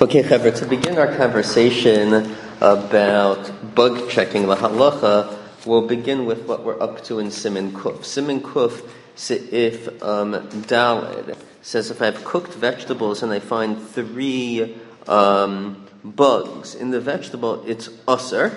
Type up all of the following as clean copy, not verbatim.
Okay, Chaver, to begin our conversation about bug checking the halacha, we'll begin with what we're up to in Siman Kuf. Siman Kuf, if Daled, says if I have cooked vegetables and I find 3 bugs in the vegetable, it's usr.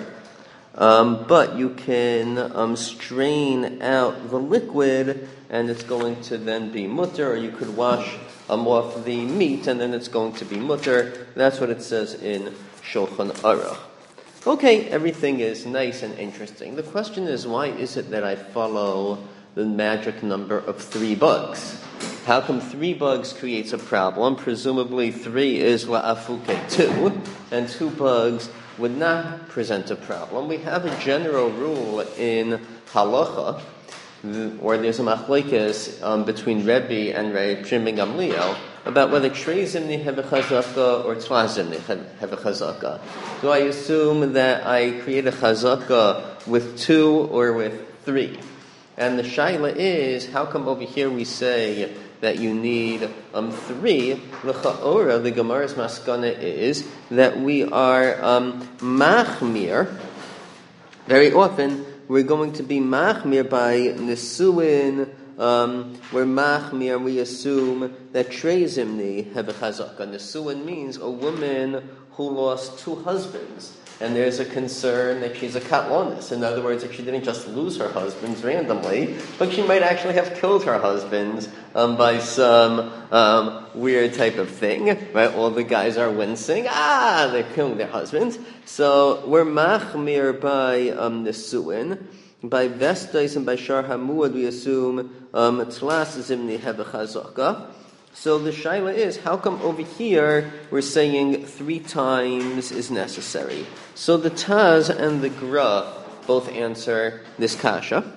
But you can strain out the liquid, and it's going to then be mutter, or you could wash off the meat, and then it's going to be mutter. That's what it says in Shulchan Aruch. Okay, everything is nice and interesting. The question is, why is it that I follow the magic number of 3 bugs? How come 3 bugs creates a problem? Presumably 3 is la'afuke 2, and 2 bugs would not present a problem. We have a general rule in halacha, or there's a machlokes between Rebbe and Reb Shimon ben Gamliel about whether trei zimni have a chazaka or tla zimni have a chazaka. Do I assume that I create a chazaka with 2 or with 3? And the shaila is, how come over here we say that you need 3? L'cha'ora, the Gemara's maskana is that we are machmir. Very often we're going to be machmir by nisuin. We're machmir, we assume that trei zimni have a chazaka. Nisuin means a woman who lost 2 husbands, and there's a concern that she's a katlonis. In other words, that she didn't just lose her husbands randomly, but she might actually have killed her husbands by some weird type of thing. Right? All the guys are wincing. They're killing their husbands. So we're machmir by nisuin. By vestais and by shar hamuad, we assume tlas zimni have a chazaka. So the shaila is, how come over here we're saying 3 times is necessary? So the Taz and the Gra both answer this kasha.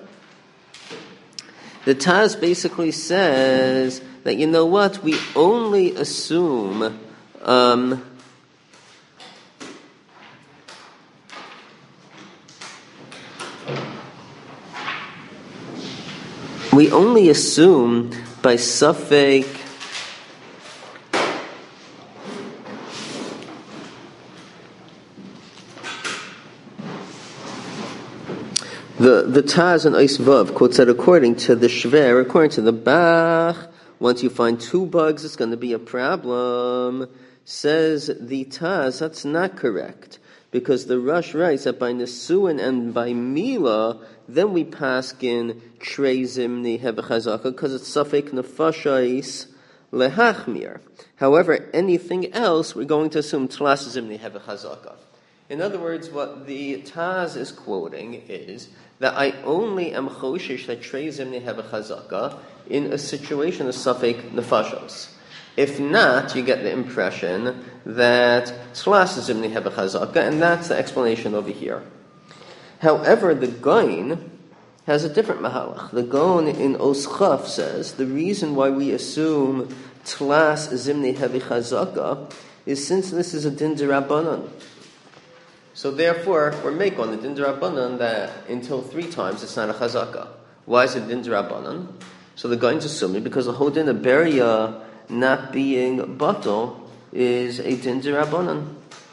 The Taz basically says that, you know what, we only assume by suffix. The Taz and Eis Vav quotes that according to the Shver, according to the Bach, once you find 2 bugs, it's going to be a problem. Says the Taz, that's not correct, because the Rush writes that by Nesuin and by Mila, then we paskin trei zimni have a chazaka, because it's suffik nefashais lehachmir. However, anything else, we're going to assume tlas zimni have a chazaka. In other words, what the Taz is quoting is that I only am choshish that trei zimni have a chazaka in a situation of suffik nefashos. If not, you get the impression that tlas zimni have a chazaka, and that's the explanation over here. However, the Gaon has a different mahalach. The Gaon in Oschaf says the reason why we assume tlas zimni have a chazaka is since this is a din d'Rabbanan. So therefore, we're make on the din d'Rabbanan that until 3 times it's not a chazaka. Why is it din d'Rabbanan? So the Gaon's assuming because the whole din of beria not being batal is a din d'Rabbanan.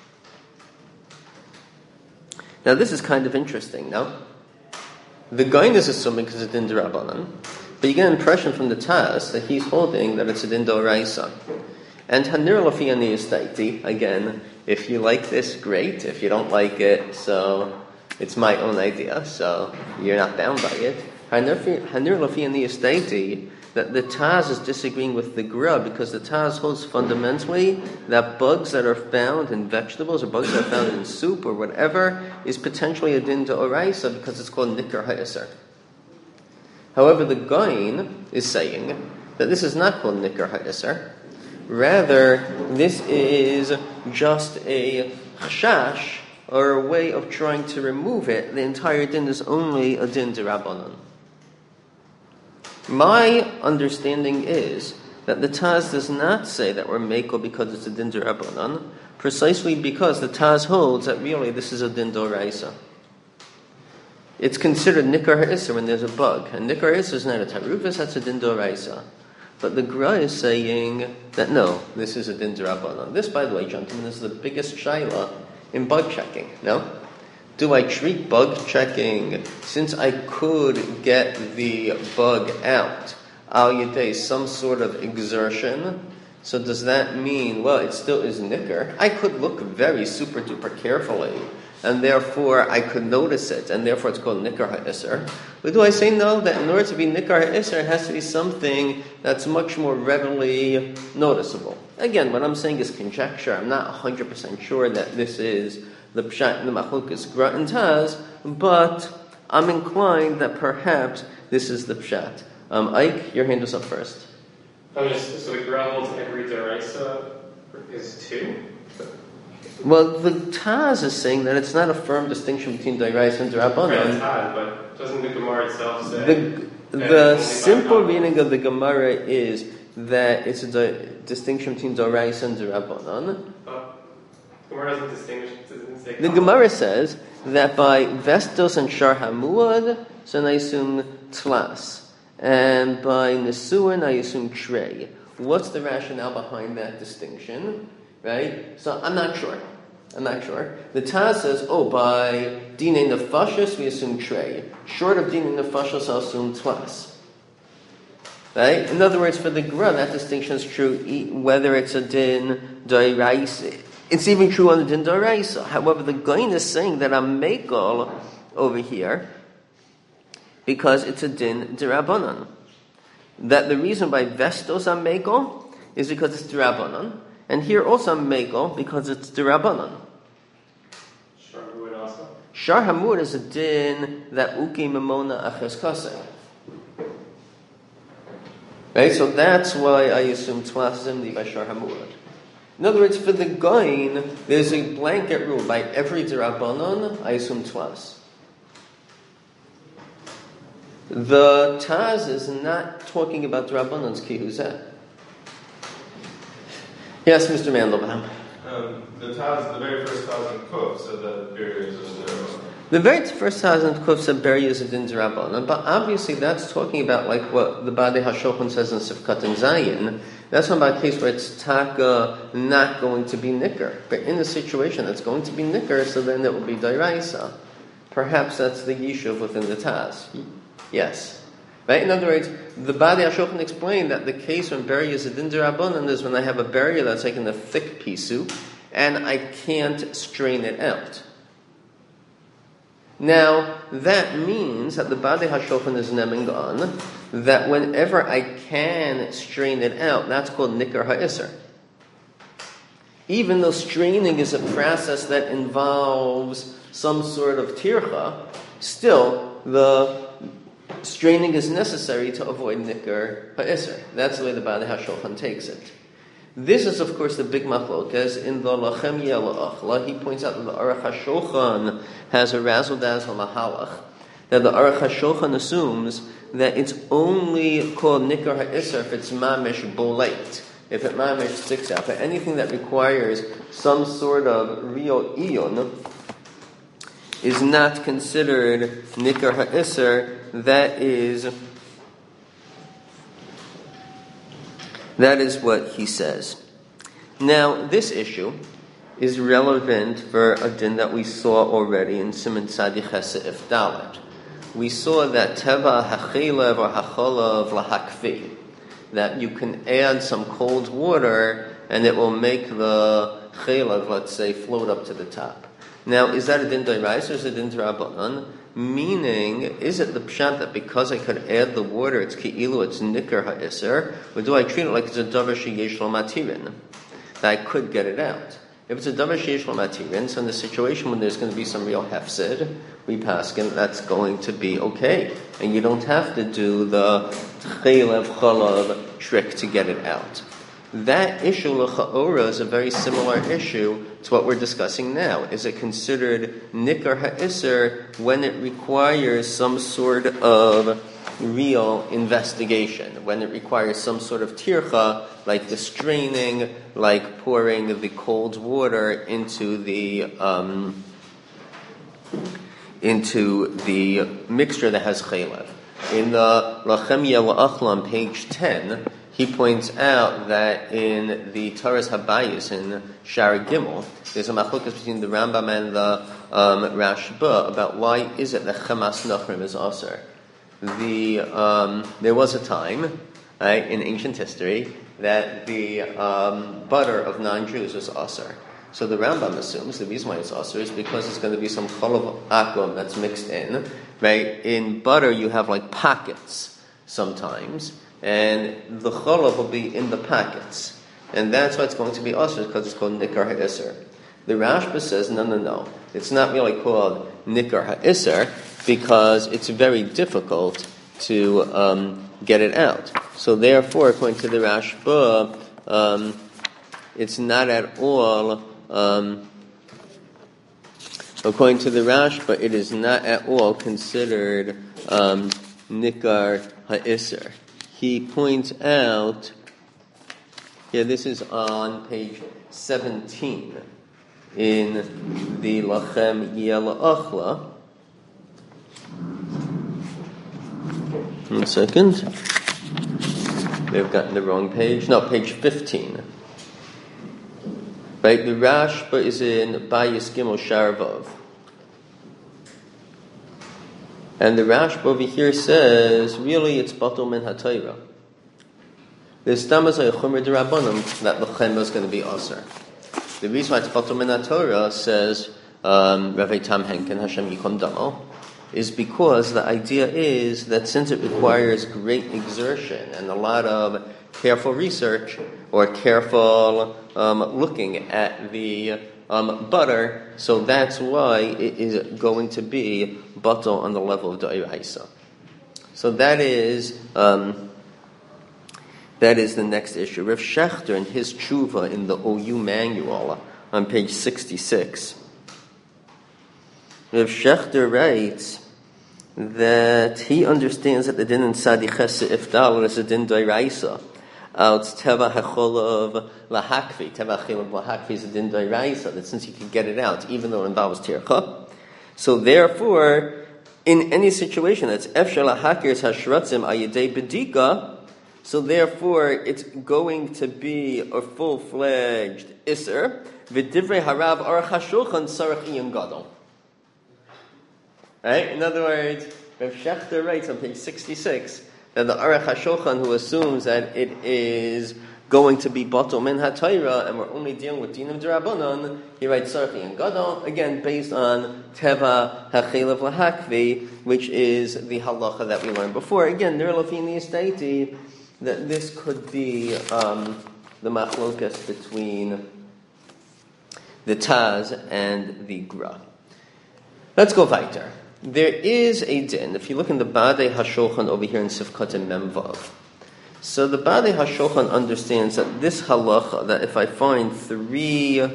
Now this is kind of interesting, no? The Gaon is assuming because it's a din d'Rabbanan, but you get an impression from the Taz that he's holding that it's a din d'Oraisa. And Hanir Lafi Ani Istaiti, again, if you like this, great. If you don't like it, so it's my own idea, so you're not bound by it. Hanir Lafi Ani Istaiti, that the Taz is disagreeing with the Gra because the Taz holds fundamentally that bugs that are found in vegetables or bugs that are found in soup or whatever is potentially a din d'oraisa because it's called nikar ha'eser. However, the Gaon is saying that this is not called nikar ha'eser. Rather, this is just a chashash or a way of trying to remove it. The entire din is only a din d'Rabbanan. My understanding is that the Taz does not say that we're meko because it's a din d'Rabbanan, precisely because the Taz holds that really this is a din d'oraisa. It's considered nikar ha'isr when there's a bug, and nikar ha'isr is not a tarufis, that's a din d'oraisa. But the Gra is saying that no, this is a din d'Rabbanan. This, by the way, gentlemen, is the biggest shaila in bug checking. No? Do I treat bug checking, since I could get the bug out, al yedei, some sort of exertion? So does that mean, well, it still is nicker? I could look very super duper carefully, and therefore I could notice it, and therefore it's called nicker ha'isr. But do I say no, that in order to be nicker ha'isr, it has to be something that's much more readily noticeable? Again, what I'm saying is conjecture. I'm not 100% sure that this is the pshat in the machlokas Gra and Taz, but I'm inclined that perhaps this is the pshat. Ike, your hand is up first. So the Gra holds every deraisa is 2? Well, the Taz is saying that it's not a firm distinction between deraisa and d'Rabbanan. Right, but doesn't the Gemara itself say? The simple reading of the Gemara is that it's a distinction between deraisa and d'Rabbanan. The Gemara doesn't distinguish. The Gemara says that by vestos and shar hamuad, so I assume tlas. And by Nesuin, I assume Trey. What's the rationale behind that distinction? Right? So I'm not sure. The Taz says, by Dine Nefashos, we assume Trey. Short of Dine Nefashos, I'll assume Twas. Right? In other words, for the Gra, that distinction is true whether it's a Din D'Oraisa. It's even true on the Din D'Oraisa. However, the Gaon is saying that I'm Meikol over here, because it's a din d'Rabbanan. That the reason by vestos I'm mekel is because it's d'Rabbanan, and here also I'm mekel because it's d'Rabbanan. Shar Hamud also? Shar Hamud is a din that uki memona aches kaseh. Right, so that's why I assume twas zimdi by Shar Hamud. In other words, for the Gaon, there's a blanket rule by every d'Rabbanan I assume twas. The Taz is not talking about Rabbanan's kihuzeh. Yes, Mr. Mandelbaum. The very first Taz in Kuf said that Beri is a D'Rabbanan. The very first Taz in Kuf said Beri is a din d'Rabbanan, but obviously that's talking about like what the Badei HaShulchan says in Sifkat and Zayin. That's not about a case where it's taka not going to be nicker. But in a situation that's going to be nicker, so then it will be d'Oraisa. Perhaps that's the yishuv within the Taz. Yes. Right? In other words, the Badei HaShulchan explained that the case when beri is a din d'Rabbanan is when I have a beri that's like in a thick pisu, and I can't strain it out. Now, that means that the Badei HaShulchan is neming on that whenever I can strain it out, that's called nicker ha'isr. Even though straining is a process that involves some sort of tircha, still the straining is necessary to avoid nicker ha'isr. That's the way the Badei HaShulchan takes it. This is, of course, the big machlokas in the Lachem Yela'achla. He points out that the Aruch HaShulchan has a razzle dazzle mahalach. That the Aruch HaShulchan assumes that it's only called nicker ha'isr if it's mamish bolait, if it mamish sticks out. But anything that requires some sort of real iyun is not considered nicker ha'isr. That is what he says. Now, this issue is relevant for a din that we saw already in Siman Tzadi Chesed If Dalet. We saw that teva hachelev or hacholav lahakvi, that you can add some cold water and it will make the chelev, let's say, float up to the top. Now, is that a din d'Oraisa or is it a din d'Rabbanan? Meaning, is it the pshat that because I could add the water, it's ki'ilu, it's nicker ha'isr, or do I treat it like it's a davar sheyesh lo matirin, that I could get it out? If it's a davar sheyesh lo matirin, so in the situation when there's going to be some real hefsid, we paskin, that's going to be okay. And you don't have to do the chelev chalav trick to get it out. That issue, l'cha'ora, is a very similar issue to what we're discussing now. Is it considered nicker ha'isr when it requires some sort of real investigation, when it requires some sort of tircha, like the straining, like pouring the cold water into the mixture that has chelev? In the Lachem Yela'achla on page 10, he points out that in the Taras Habayis in Shara Gimel, there's a machlokas between the Rambam and the Rashba about why is it that Chamas Nachrim is Aser. There was a time, right, in ancient history that the butter of non-Jews was Aser. So the Rambam assumes the reason why it's Aser is because it's going to be some cholav akum that's mixed in, right? In butter you have like pockets sometimes, and the cholav will be in the packets. And that's why it's going to be Aser, because it's called Nikar HaIsser. The Rashba says, no. It's not really called Nikar HaIsser because it's very difficult to get it out. So therefore, according to the Rashba, it's not at all, according to the Rashba, it is not at all considered Nikar HaIsser. He points out, this is on page 17 in the Lachem Yel Achla. 1 second. They've gotten the wrong page. No, page 15. Right, the Rashba is in Bayis Gimel Sharvav. And the Rashba over here says, really it's Batul Min HaTorah. There's Tamazay Chomer D'Rabbanan that the Lechem is going to be Aser. The reason why it's Batul Min HaTorah says, Rav Tam Henken Hashem Yikom Damo, is because the idea is that since it requires great exertion and a lot of careful research or careful looking at the butter, so that's why it is going to be batal on the level of D'Oraisa. So that is the next issue. Rav Shechter in his tshuva in the OU manual on page 66, Rav Shechter writes that he understands that the din in Sadi Chesed Ifdal is a din D'Oraisa. It's Teva Hecholov Lahakvi. Teva Hecholov Lahakvi is a din D'Oraisa, that since you can get it out, even though it involves Tircha. So therefore, in any situation that's Efshel Lahakir Hashratzim Ayidei Bedika, so therefore it's going to be a full-fledged Isser. V'divrei Harav Aruch HaShulchan Sarach Iyum Gadol. Right? In other words, Rav Shechter writes on page 66 that the Aruch HaShulchan, who assumes that it is going to be Batul Min HaTorah and we're only dealing with Dinim D'Rabbanan, he writes Sarach Iyum Gadol, again based on Teva Hechelev Lahakvi, which is the halacha that we learned before. Again, Ner Lafini Estaiti, that this could be the machlokas between the Taz and the Gra. Let's go weiter. There is a din, if you look in the Badei HaShulchan over here in Sifkat and Memvav. So the Badei HaShulchan understands that this halacha, that if I find 3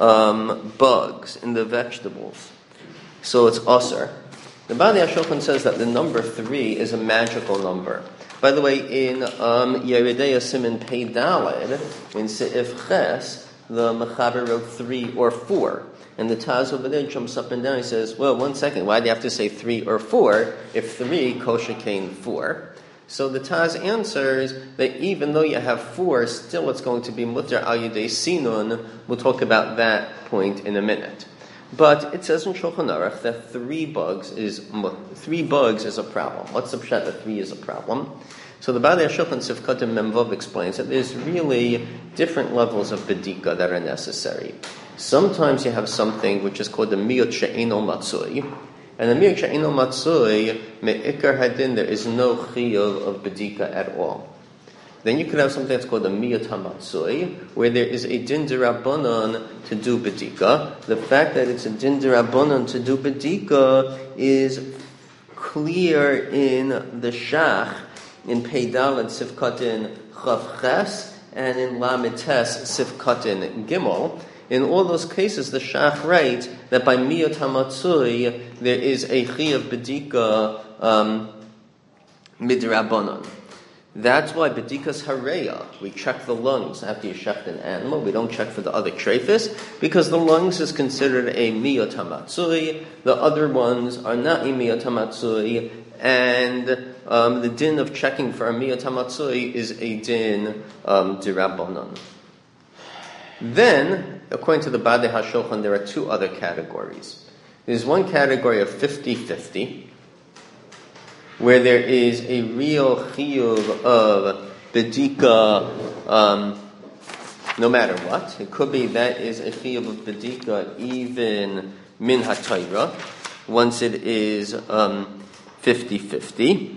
bugs in the vegetables, so it's Aser. The Badei HaShulchan says that the number 3 is a magical number. By the way, in Yeridei Simin Pei Daled, in Se'if Ches, the Mechaber wrote 3 or 4. And the Taz over there jumps up and down. He says, well, 1 second, why do you have to say 3 or 4 if 3 kosher came 4? So the Taz answers that even though you have 4, still it's going to be mutter al yedei sinun. We'll talk about that point in a minute. But it says in Shulchan Aruch that 3 bugs is a problem. What's the pshat that 3 is a problem? So the Badei HaShulchan Sifkat and Memvav explains that there's really different levels of bedika that are necessary. Sometimes you have something which is called the miyot she'eno matzui, and the miyot she'eno matzui me'ikar hadin, there is no chiyuv of bedika at all. Then you could have something that's called the miyot hamatzui, where there is a din d'Rabbanan to do bedika. The fact that it's a din d'Rabbanan to do bedika is clear in the Shach, in Peidal and Sifkatin Chav Ches, and in Lamites Sifkatin Gimel. In all those cases, the Shach writes that by Miyot HaMatzui, there is a Chiyuv Bedika Midrabanan. That's why Bedikas Hareya, we check the lungs after you shecht an animal. We don't check for the other trephis, because the lungs is considered a Miyot HaMatzui. The other ones are not a Miyot HaMatzui, and the din of checking for a miyat hamatzoi is a din d'Rabbanan. Then, according to the Badei HaShulchan, there are two other categories. There's one category of 50-50, where there is a real chiyuv of bedika, no matter what. It could be that is a chiyuv of bedika even min ha-Torah, once it is 50-50.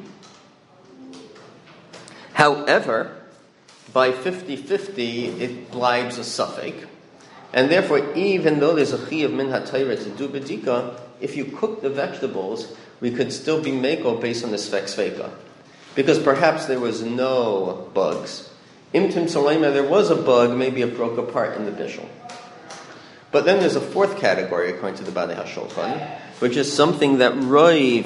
However, by 50-50, it blibes a suffix. And therefore, even though there's a chiyuv min ha-Torah to do bedika, if you cook the vegetables, we could still be meko based on the svek sveika. Because perhaps there was no bugs. Imtim Salema, there was a bug, maybe it broke apart in the bishul. But then there's a fourth category, according to the Badei HaShulchan, which is something that Rov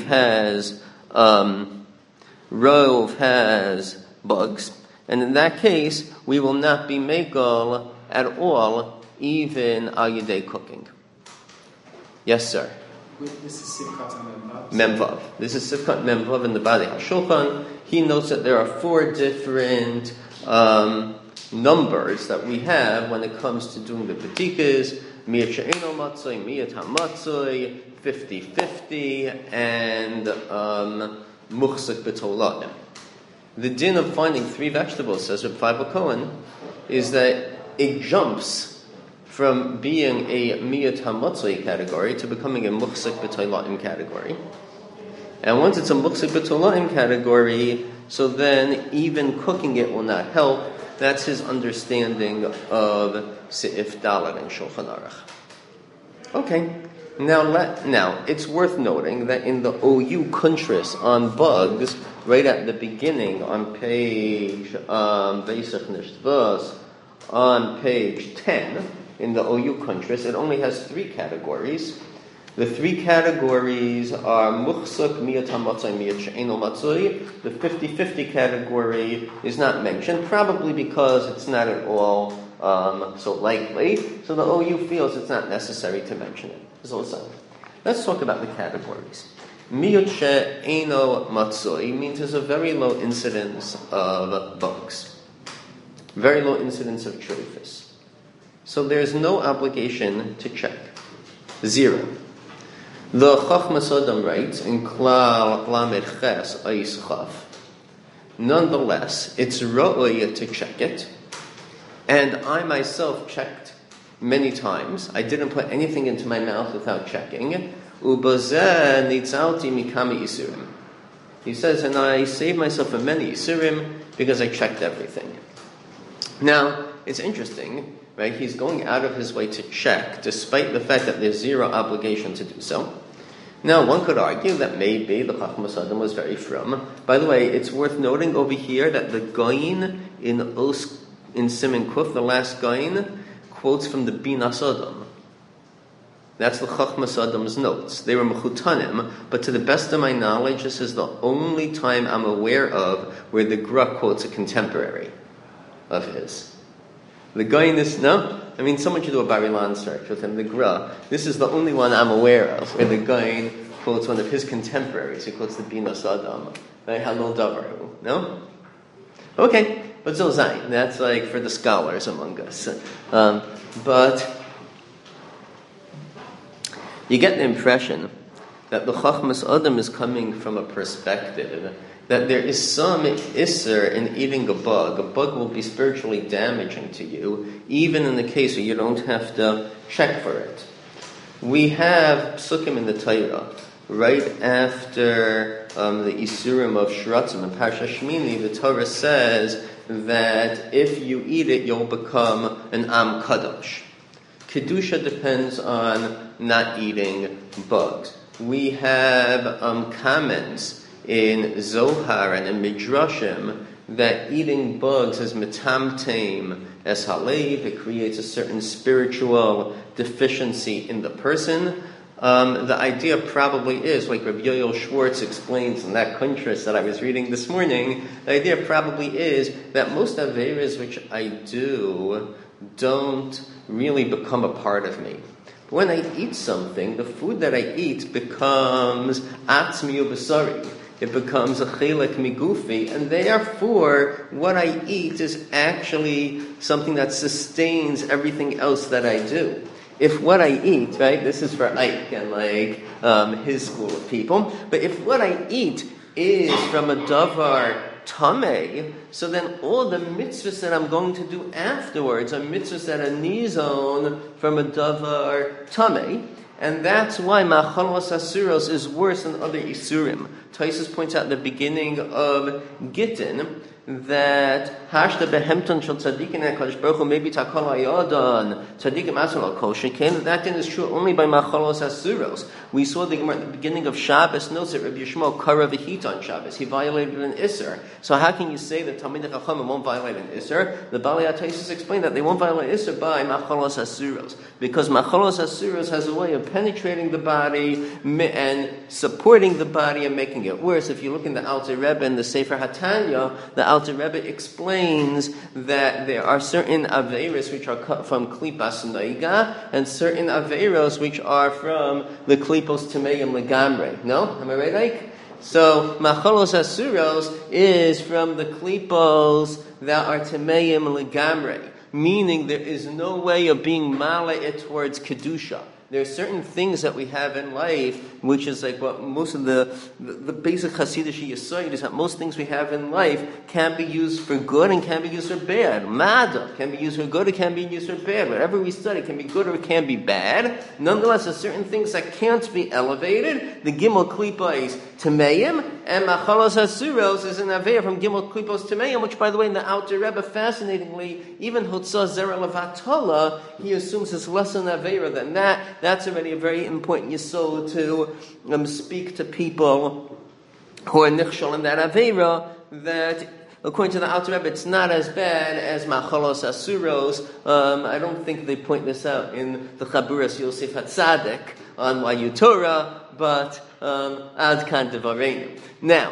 has bugs. And in that case, we will not be mekel at all, even al yedei cooking. Yes, sir. This is Sivkat Memvav. This is Sivkat Memvav in the Badei HaShulchan. He notes that there are four different numbers that we have when it comes to doing the bedikas: miyat she'eno matzoi, miyat hamatzoi, 50-50, and muchzik b'tolaim. The din of finding three vegetables, says Reb Feivel Cohen, is that it jumps from being a miyat hamatzoi category to becoming a muchzik b'tolaim category. And once it's a muchzik b'tolaim category, so then even cooking it will not help. That's his understanding of Seif Dalet and Shulchan Aruch. Okay, now it's worth noting that in the OU Kuntris on bugs, right at the beginning on page Veisach Nishtvos, on page 10 in the OU Kuntris, it only has three categories. The three categories are muchsuk, miyat hamatzoi, miyat she'eno matzoi. The 50-50 category is not mentioned, probably because it's not at all so likely. So the OU feels it's not necessary to mention it. So let's talk about the categories. Miyat she'eno matzoi means there's a very low incidence of bugs, very low incidence of trephis. So there's no obligation to check. Zero. The Chachmas Adam writes in Klal Lamed Ches Eis Chaf. Nonetheless, it's ra'oi to check it, and I myself checked many times. I didn't put anything into my mouth without checking. Ubazeh nitzalti mikami isurim. He says, and I saved myself from many isurim because I checked everything. Now, it's interesting. Right, he's going out of his way to check, despite the fact that there's zero obligation to do so. Now, one could argue that maybe the Chachmas Adam was very frum. By the way, it's worth noting over here that the Gaon in Siman Kuf, the last Gaon, quotes from the Binas Adam. That's the Chachmas Adam's notes. They were mechutanim, but to the best of my knowledge, this is the only time I'm aware of where the Gra quotes a contemporary of his. The Gaon is, no? I mean, someone should do a Bar-Ilan search with him, the Gra. This is the only one I'm aware of where the Gaon quotes one of his contemporaries. He quotes the Binas Adam. Right? Halol Davarhu. No? Okay. But Zilzayin. That's like for the scholars among us. But you get the impression that the Chachmas Adam is coming from a perspective that there is some isser in eating a bug. A bug will be spiritually damaging to you, even in the case where you don't have to check for it. We have psukim in the Torah, right after the isurim of shratzim in Parsha Shmini, the Torah says that if you eat it, you'll become an Am Kadosh. Kedusha depends on not eating bugs. We have comments in Zohar and in Midrashim that eating bugs is metamteim es halev. It creates a certain spiritual deficiency in the person. The idea probably is, like Rabbi Yoel Schwartz explains in that kuntris that I was reading this morning, the idea probably is that most averas which I do don't really become a part of me. When I eat something, the food that I eat becomes atzmi ubasari. It becomes a chilek migufi, and therefore what I eat is actually something that sustains everything else that I do. If what I eat, right, this is for Ike and his school of people, but if what I eat is from a davar tameh, so then all the mitzvahs that I'm going to do afterwards are mitzvahs that are nizon from a davar tameh, and that's why machalos asuros is worse than other isurim. Taisus points out at the beginning of Gittin that hashda behemton shel tzaddikin HaKadosh Baruch Hu maybe takol ayadan tzaddikim asur al kol shekein. That din is true only by machalos asuros. We saw the Gemara at the beginning of Shabbos notes that Rabbi Yishmael kara v'hita on Shabbos. He violated an isser. So how can you say that Talmidei Chachamim won't violate an isser? The Balei HaTaisus explained that they won't violate isser by machalos asuros, because machalos asuros has a way of penetrating the body and supporting the body and making it worse. If you look in the Alter Rebbe and the Sefer HaTanya, the Alter Rebbe explains that there are certain aveiros which are cut from klipas noiga and certain aveiros which are from the klipos tameyim legamre. No? Am I right, Ike? So, machalos asuros is from the klipos that are tameyim legamre, meaning there is no way of being mala'it towards kedusha. There are certain things that we have in life, which is like what most of the basic Hasidic Yesod is that most things we have in life can be used for good and can be used for bad. Mada can be used for good, it can be used for bad. Whatever we study can be good or it can be bad. Nonetheless, there are certain things that can't be elevated. The Gimel Klipa is Tameim, and Machalos Hasuros is an Aveir from Gimel Klipos Tameim, which, by the way, in the Alter Rebbe, fascinatingly, even Hotzah Zera Levatola, he assumes it's less an Aveir than that. That's already a very important yesod to speak to people who are nichshol in that aveira, that according to the Alter Rebbe, it's not as bad as machalos asuros. I don't think they point this out in the Chaburas Yosef HaTzadik on Wayu Torah, but ad kan devareinu. Now,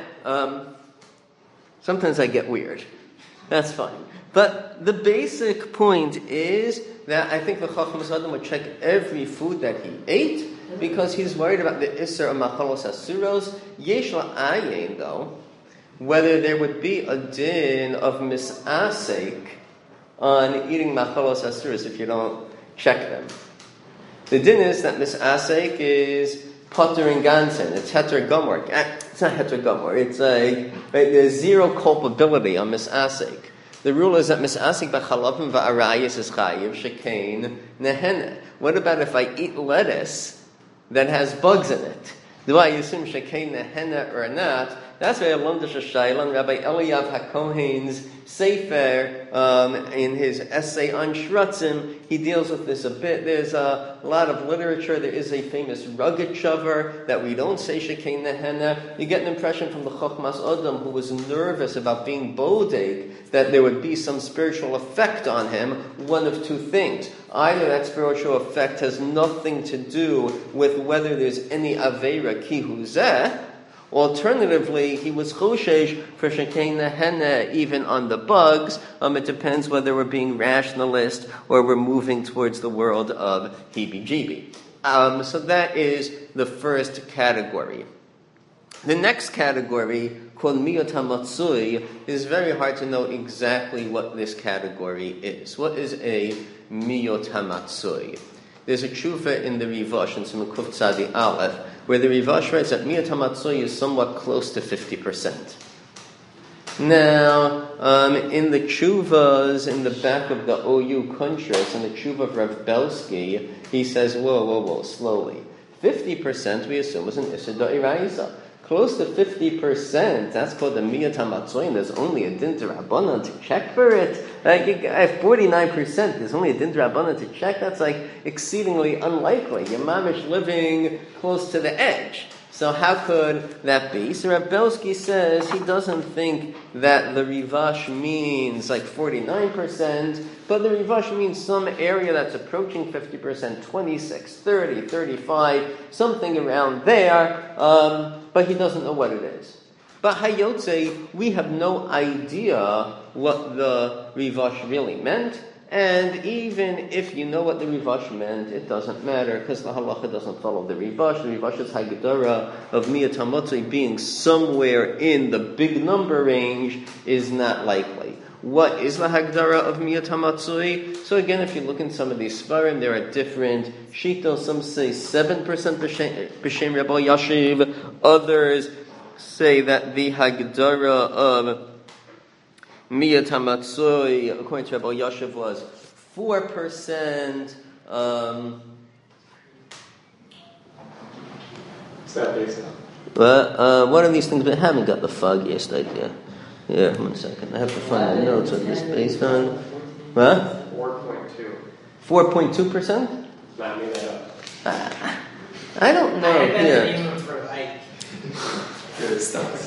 sometimes I get weird. That's fine. But the basic point is that I think the Chacham Adam would check every food that he ate because he's worried about the Isser of Machalos Asuros. Yesh la'ayin, though, whether there would be a din of misasek on eating Machalos Asuros if you don't check them. The din is that misasek is potter and gansen. It's heter gomor. It's not heter gomor. It's there's zero culpability on misasek. The rule is that misasik b'chalavim v'arayis is chayiv shekein nehene. What about if I eat lettuce that has bugs in it? Do I assume shekein nehene or not? That's why Alondash Shailan, Rabbi Eliyav HaKohen's Sefer, in his essay on Shrutzim, he deals with this a bit. There's a lot of literature. There is a famous rugged shavar that we don't say shekein nehena. You get an impression from the Chochmas Adam, who was nervous about being bodeg, that there would be some spiritual effect on him. One of two things. Either that spiritual effect has nothing to do with whether there's any aveira ki huzeh. Alternatively, he was choshesh for shekein nehena even on the bugs. It depends whether we're being rationalist or we're moving towards the world of heebie-jeebie. So that is the first category. The next category, called miyot hamatzui, is very hard to know exactly what this category is. What is a miyot hamatzui? There's a tshuva in the Rivash, in Siman Kuf Tzadi Aleph, where the Rivash writes that miyot hamatzui is somewhat close to 50%. Now, in the tshuvas in the back of the OU Kuntras, in the tshuva of Rav Belsky, he says, whoa, slowly. 50% we assume is an Issur D'Oraisa. Close to 50%, that's called the miyot hamatzui, and there's only a din d'Rabbanan to check for it. At 49%, there's only a din d'Rabbanan to check. That's like exceedingly unlikely. You're mamish living close to the edge. So how could that be? So Rav Belsky says he doesn't think that the Rivash means like 49%, but the Rivash means some area that's approaching 50%, 26, 30, 35, something around there, but he doesn't know what it is. But Hayotze, we have no idea what the Rivash really meant, And even if you know what the Rivash meant, it doesn't matter because the halacha doesn't follow the Rivash. The Rivash's Hagdara of Miyat HaMatzoi being somewhere in the big number range is not likely. What is the Hagdara of Miyat HaMatzoi? So again, if you look in some of these Svarim, there are different shitos. Some say 7% B'Shem Rabbi Yashiv. Others say that the Hagdara of Miyat HaMatzoi, according to Rabbi Yashiv, was 4%. What's that based on? One of these things, but I haven't got the foggiest idea. Yeah, 1 second. I have to find the notes of this based on. What? 4.2. 4.2%? Not me that up. I don't know. Yeah. Good stuff.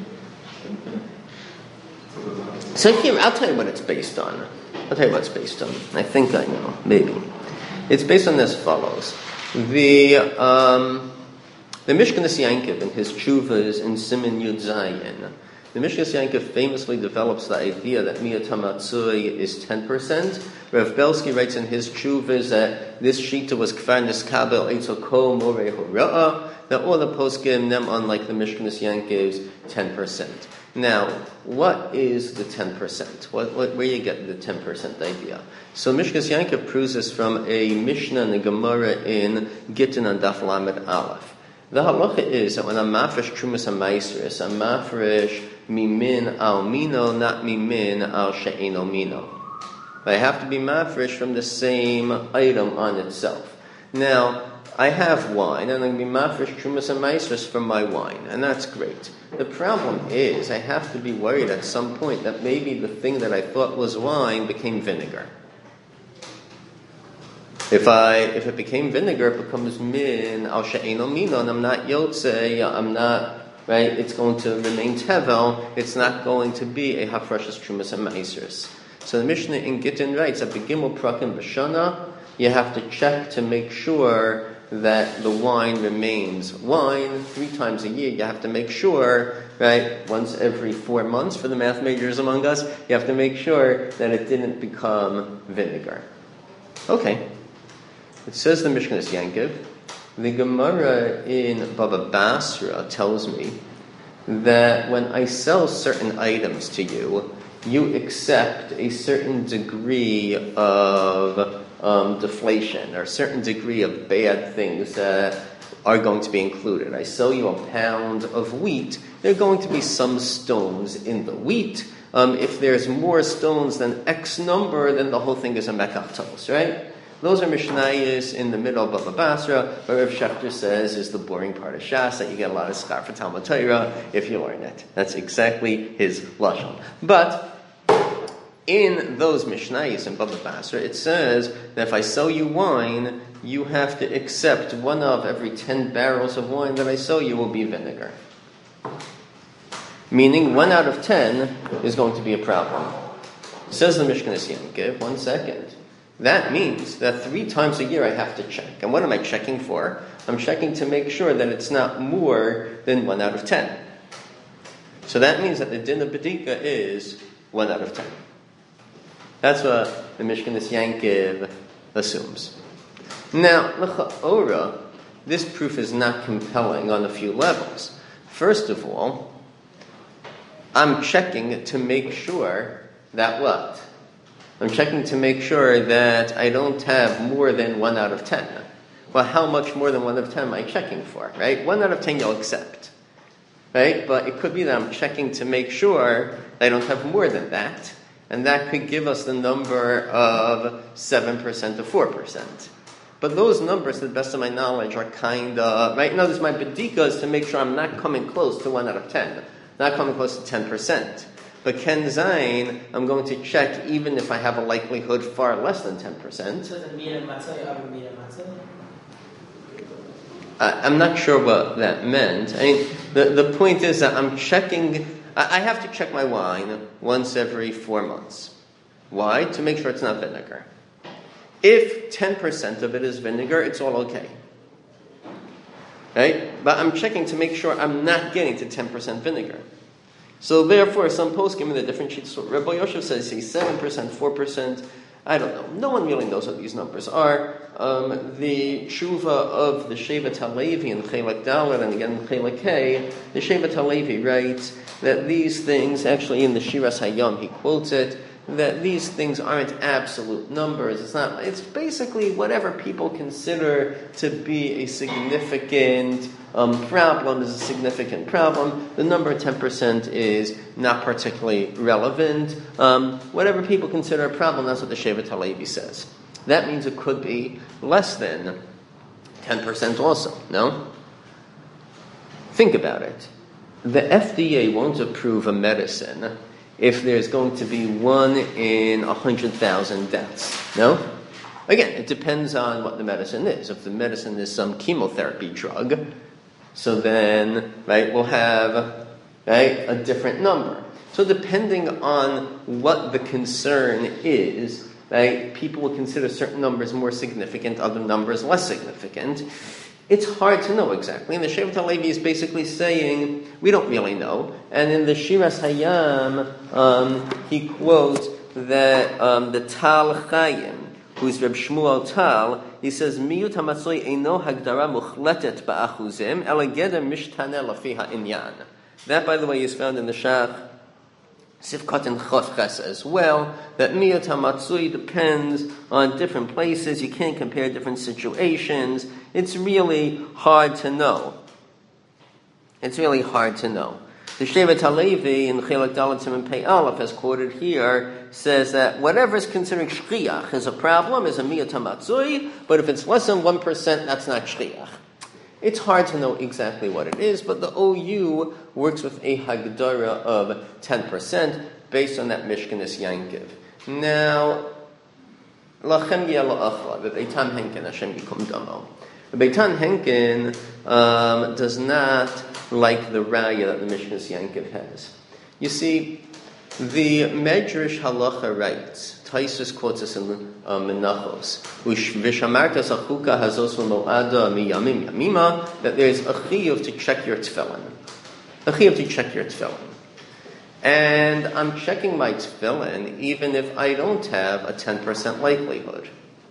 So here, I'll tell you what it's based on. I think I know. Maybe. It's based on as follows. The Mishkanas Yankiv in his Tshuvas in Siman Yud Zayin, the Mishkanas Yankiv famously develops the idea that Miyat HaMatzoi is 10%. Rav Belsky writes in his Tshuvas that this Shita was Kfar Niskabel Eitzel Kol Morei Hora'ah, that all the poskim, them unlike the Mishkanas Yankiv's, 10%. Now, what is the 10%? Where you get the 10% idea? So Mishkanas Yankiv proves this from a Mishnah and a Gemara in Gittin on Daf Lamed Aleph. The halacha is that when I'm mafresh trumas ha'maisris, I'm mafresh mimin al mino, not mimin al she'eno mino. I have to be mafresh from the same item on itself. Now, I have wine, and I'm going to be mafresh trumas ha'maisris from my wine, and that's great. The problem is, I have to be worried at some point that maybe the thing that I thought was wine became vinegar. If it became vinegar, it becomes min al she'eno mino, and I'm not yotzei, I'm not, right, it's going to remain tevel, it's not going to be a hafrashas trumas ha'maisris. So the Mishnah in Gittin writes that begimel prakim b'shana, you have to check to make sure that the wine remains wine 3 times a year. You have to make sure, right, once every 4 months for the math majors among us, you have to make sure that it didn't become vinegar. Okay. It says the Mishkanas Yankiv. The Gemara in Baba Basra tells me that when I sell certain items to you, you accept a certain degree of deflation or a certain degree of bad things that are going to be included. I sell you a pound of wheat, there are going to be some stones in the wheat. If there's more stones than X number, then the whole thing is a mekach, right? Those are Mishnayos in the middle of Baba Basra, where Rav Shechter says is the boring part of Shas, that you get a lot of schar for Talmud Torah if you learn it. That's exactly his lashon. But in those Mishnayos in Baba Basra, it says that if I sell you wine, you have to accept 1 of every 10 barrels of wine that I sell you will be vinegar. Meaning 1 out of 10 is going to be a problem. Says the Mishkanas Yankiv, 1 second. That means that 3 times a year I have to check. And what am I checking for? I'm checking to make sure that it's not more than 1 out of 10. So that means that the din of B'dika is 1 out of 10. That's what the Mishkanas Yankiv assumes. Now, l'cha'ora, this proof is not compelling on a few levels. First of all, I'm checking to make sure that what? I'm checking to make sure that I don't have more than 1 out of 10. Well, how much more than 1 out of 10 am I checking for, right? 1 out of 10 you'll accept, right? But it could be that I'm checking to make sure that I don't have more than that, and that could give us the number of 7% to 4%. But those numbers, to the best of my knowledge, are kind of, right? Notice my bedika is to make sure I'm not coming close to 1 out of 10, not coming close to 10%. But Ken Zayin, I'm going to check even if I have a likelihood far less than 10%. I'm not sure what that meant. I mean, the point is that I'm checking, I have to check my wine once every 4 months. Why? To make sure it's not vinegar. If 10% of it is vinegar, it's all okay. Right? But I'm checking to make sure I'm not getting to 10% vinegar. So therefore, some poskim in the different sheets, Rabbi Yosef says, say 7%, 4%. I don't know. No one really knows what these numbers are. The tshuva of the Shevet HaLevi in Chelek Dalet and again in Chelek Hey, the Shevet HaLevi writes that these things, actually in the Shiras Hayom he quotes it, that these things aren't absolute numbers. It's basically whatever people consider to be a significant problem is a significant problem. The number 10% is not particularly relevant. Whatever people consider a problem, that's what the Shevet HaLevi says. That means it could be less than 10% also, no? Think about it. The FDA won't approve a medicine if there's going to be 1 in 100,000 deaths, no? Again, it depends on what the medicine is. If the medicine is some chemotherapy drug, so then, right, we'll have, right, a different number. So depending on what the concern is, right, people will consider certain numbers more significant, other numbers less significant. It's hard to know exactly. And the Shevet HaLevi is basically saying, we don't really know. And in the Shiras Hayam, he quotes that the Tal Chaim, who's Reb Shmuel Tal, he says, Miyut hamatzoi eino hagdara muchletet ba'achuzim, ela geder mishtane lafi ha'inyan. That, by the way, is found in the Shach Sifkat and Chof as well, that Miyut hamatzoi depends on different places. You can't compare different situations. It's really hard to know. It's really hard to know. The Shevet HaLevi in Chelek Dalet Siman Pei Aleph, as quoted here, says that whatever is considered shchiach is a problem, is a miyut hamatzui, but if it's less than 1%, that's not shchiach. It's hard to know exactly what it is, but the OU works with a hagdara of 10% based on that Mishkanis Yankiv. Now, lachem yela achla, the Beitan Henken Hashem yikum damo. The Beitan Henken does not like the raya that the Mishkanis Yankiv has. You see, the Medrash Halacha writes, Taisus quotes us in Menachos, Vishamartas achuka hazos v'mo'ada miyamim yamima, that there's a chiyuv to check your tefillin. A chiyuv to check your tefillin. And I'm checking my tefillin even if I don't have a 10% likelihood.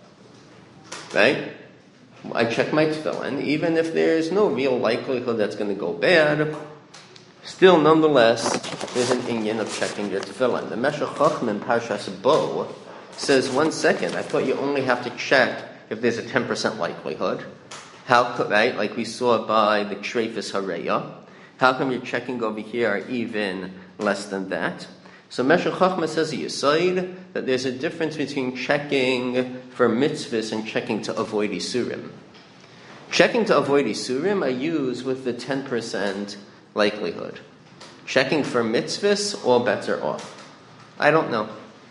Right? I check my tefillin even if there's no real likelihood that's going to go bad. Still, nonetheless, there's an inyan of checking your tefillin. The Meshech Chochmah Parshas Bo says, 1 second, I thought you only have to check if there's a 10% likelihood. How could, right, like we saw by the Treifus Hareya, how come you're checking over here even less than that? So Meshech Chochmah says a Yesod that there's a difference between checking for mitzvahs and checking to avoid Isurim. Checking to avoid Isurim I use with the 10% likelihood. Checking for mitzvahs, all bets are off. I don't know.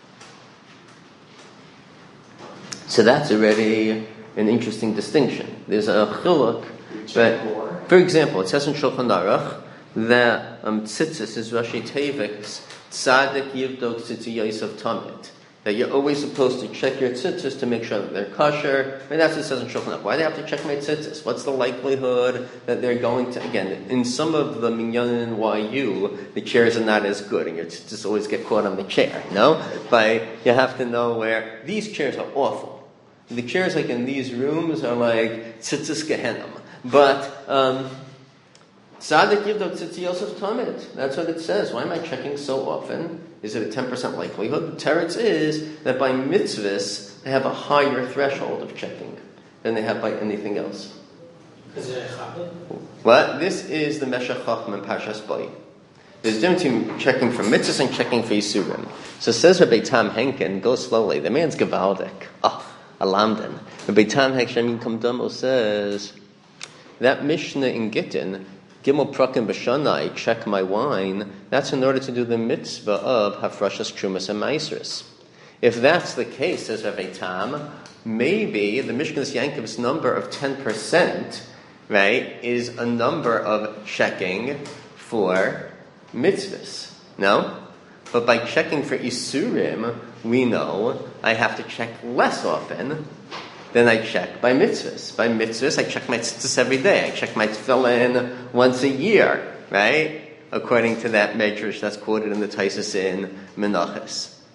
So that's already an interesting distinction. There's a chiluk, but for example, it says in Shulchan Aruch that tzitzis is Rashi Tevik's tzadik yivdok tzitziyos of tamid. That you're always supposed to check your tzitzis to make sure that they're kosher. And that's what it says in Shulchan Aruch. Why do they have to check my tzitzis? What's the likelihood that they're going to, again, in some of the minyanim in YU, the chairs are not as good, and your tzitzis always get caught on the chair, no? But you have to know where these chairs are awful. The chairs like in these rooms are like tzitzis gehenim. But, Tzadik Yivdok Tzitzi Yosef Tamid. That's what it says. Why am I checking so often? Is it a 10% likelihood? The teretz is that by mitzvahs, they have a higher threshold of checking than they have by anything else. Is it a chabad? What? This is the Meshech Chochmah and Parshas Bo. There's a difference between checking for mitzvahs and checking for Yisurim. So says Rabbi Tam Henken, go slowly. The man's Gevaldik. Alamden. Rabbi Tam Henken Kamdamo says that Mishnah in Gittin, Gimel Prakim B'Shana, I check my wine, that's in order to do the mitzvah of Hafrashas Trumas and Maasros. If that's the case, says Rav Tam, maybe the Mishkanis Yankiv's number of 10%, right, is a number of checking for mitzvahs. No? But by checking for Isurim, we know I have to check less often than I check by mitzvahs. By mitzvahs, I check my tzitzis every day. I check my tefillin once a year, right? According to that medrash that's quoted in the Taisus in Menachos.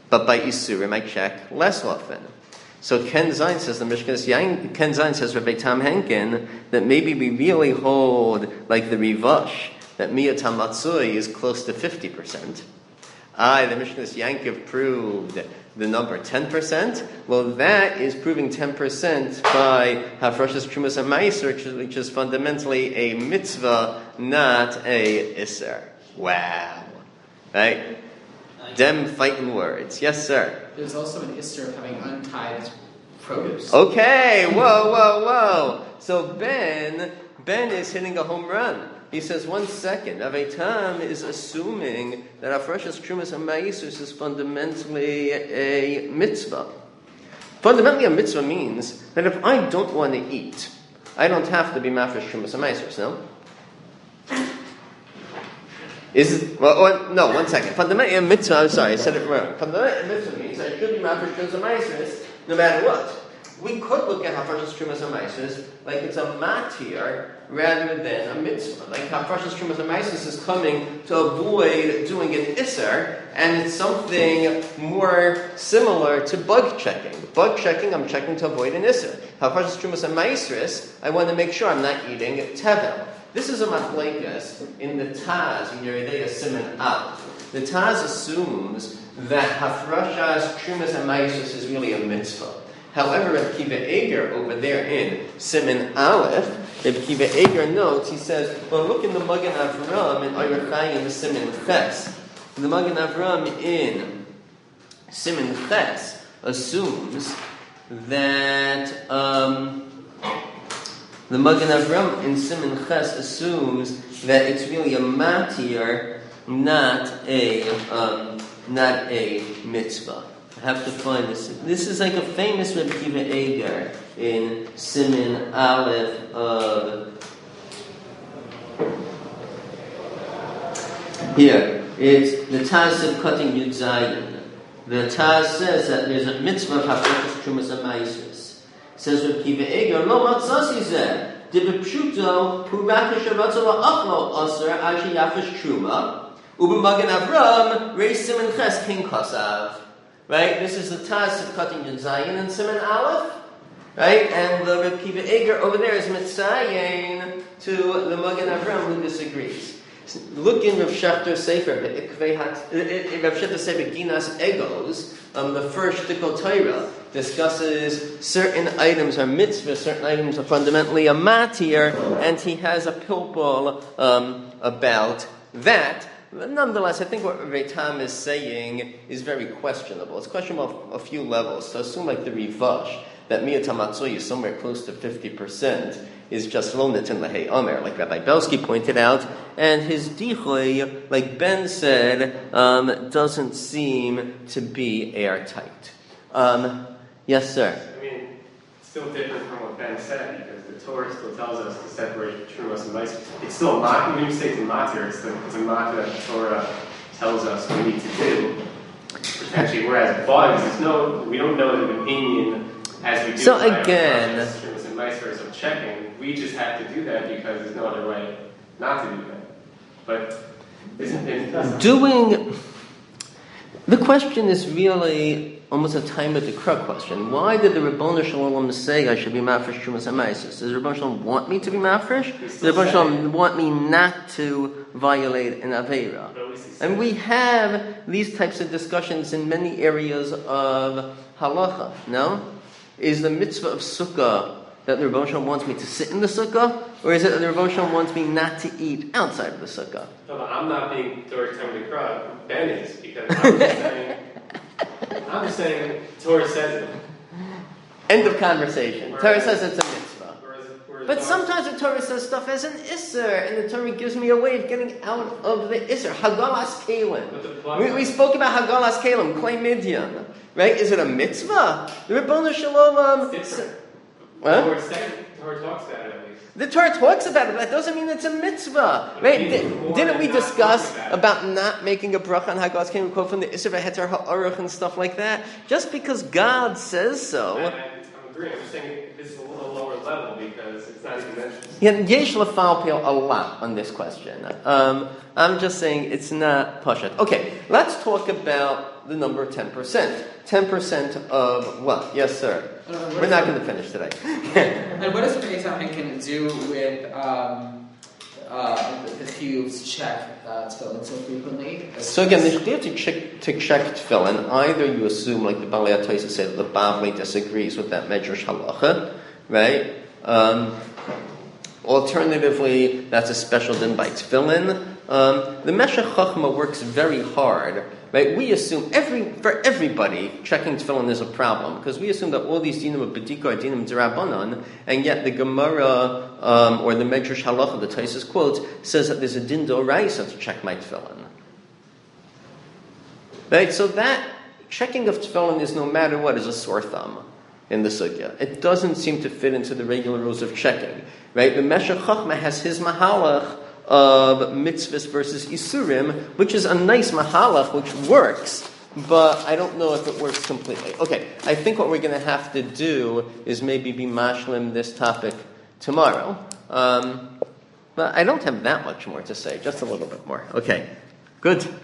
but by Isurim I check less often. So Ken Zayin says, the Mishkas Yain, Ken Zayin says, Rabbi Tam Henkin, that maybe we really hold, like the Rivash, that Miyat HaMatzui is close to 50%. The Mishkas Yankiv proved the number 10%. Well, that is proving 10% by Hafrashas Trumas and Meiser, which is fundamentally a mitzvah, not a Isser. Wow. Right? Them fighting words. Yes, sir. There's also an Isser of having untied produce. Okay, whoa. So Ben is hitting a home run. He says, 1 second, Aveitam is assuming that Hafrashas Trumas and Meiser is fundamentally a mitzvah. Fundamentally a mitzvah means that if I don't want to eat, I don't have to be Hafresh Trumas and Meiser, no? No, 1 second. Fundamentally a mitzvah, I'm sorry, I said it wrong. Fundamentally a mitzvah means I should be Hafresh Trumas and Meiser no matter what. We could look at Hafrashas Trumas and Meiser like it's a matir rather than a mitzvah. Like Hafrashas Trumas and Meiser is coming to avoid doing an isser, and it's something more similar to bug checking. Bug checking, I'm checking to avoid an isser. Hafrashas Trumas and Meiser, I want to make sure I'm not eating tevel. This is a machlekes in the Taz, in Yeridei Siman Aleph. The Taz assumes that Hafrashas Trumas and Meiser is really a mitzvah. However, Reb Kiva Eger over there in Siman Aleph, Reb Kiva Eger notes, he says, well, look in the Magen Avram in Oyer Chaim Siman Ches. The Magen Avram in Siman Ches assumes that the Magen Avram in Siman Ches assumes that it's really a matir, not a mitzvah. I have to find this. This is like a famous Reb Kiva Eger in Siman Aleph of... Here, it's the Taz of cutting Yud Zayin. The Taz says that there's a mitzvah of Hafrashas Trumas and Meiser. Says Reb Kiva Eger, Lo matzasi zeh, de bepshuto, hu rakish haratzah la'achlo aser, ashi yafish truma, u'b'magen Avram, reis Siman Ches king kasav. Right? This is the Taz of cutting Yud Zayin and Siman Aleph. Right? And the Reb Kiva Eger over there is mitzayin to the Magen Avram who disagrees. Look in Rav Shechter Sefer, Rav Shechter Sefer Ginas Egos, the first Shtikol Torah discusses certain items are mitzvah, certain items are fundamentally a matir, and he has a pilpul about that. But nonetheless, I think what Rav Tam is saying is very questionable. It's questionable on a few levels. So assume like the Rivash, that Miyat HaMatzui is somewhere close to 50%, is just lo nitin lahei omer, like Rabbi Belsky pointed out, and his dichoy, like Ben said, doesn't seem to be airtight. Yes, sir? I mean, it's still different from what Ben said, because the Torah still tells us to separate Trumas and Meiser. It's still a matir. When you say it's a matir, it's a matir that the Torah tells us we need to do. Potentially, whereas bugs, we don't know the opinion as we do. So again, Trumas and Meiser of checking. We just have to do that because there's no other way not to do that. But isn't it the question is really almost a time of the krug question. Why did the Ribono Shel Olam say I should be mafresh Trumas and Meiser? Does the Ribono Shel Olam want me to be mafresh? Does the Ribono Shel Olam want me not to violate an aveira? And we have these types of discussions in many areas of halacha. No, is the mitzvah of sukkah that the Ribono Shel Olam wants me to sit in the sukkah, or is it that the Ribono Shel Olam wants me not to eat outside of the sukkah? No, I'm not being towards time of the krug. Ben is, because I'm just saying Torah says it. End of conversation. Torah says it's a mitzvah. Whereas But sometimes the Torah says stuff as an isser, and the Torah gives me a way of getting out of the isser. Hagalas Kalim. We spoke about Hagalas Kalim, Klei Midyan. Right? Is it a mitzvah? The Ribono Shel Olam... What? The Torah talks about it at least. The Torah talks about it, but that doesn't mean it's a mitzvah. Right? Didn't we discuss about not making a bracha on Hagalas Kalim? We quote from the Isser V'Heter Ha'aruch and stuff like that. Just because God says so... I'm agreeing. I'm saying this is a little lower level level because it's not even mentioned. Yeah, yesh lefalpil a lot on this question. I'm just saying it's not pashat. Okay, let's talk about the number 10%. 10% of what? Yes, sir. We're not going to finish today. And what does the Beis Hamikdash do with the Chiyuv's check tefillin so frequently? So again, the idea to check tefillin, either you assume, like the Balei HaTosafos said, that the Bavli disagrees with that medrash halacha, right? Alternatively, that's a special din by tefillin. The Meshech Chochma works very hard, right? We assume for everybody checking tefillin is a problem because we assume that all these dinim of bedika are dinim d'Rabbanan, and yet the Gemara or the Medrash Halacha, the Taisus quotes, says that there's a din d'oraisa to check my tefillin. Right? So that checking of tefillin is, no matter what, is a sore thumb in the sugya. It doesn't seem to fit into the regular rules of checking. Right? The Meshech Chochma has his mahalach of mitzvahs versus isurim, which is a nice mahalach, which works, but I don't know if it works completely. Okay, I think what we're going to have to do is maybe be mashlim this topic tomorrow. But I don't have that much more to say, just a little bit more. Okay, good.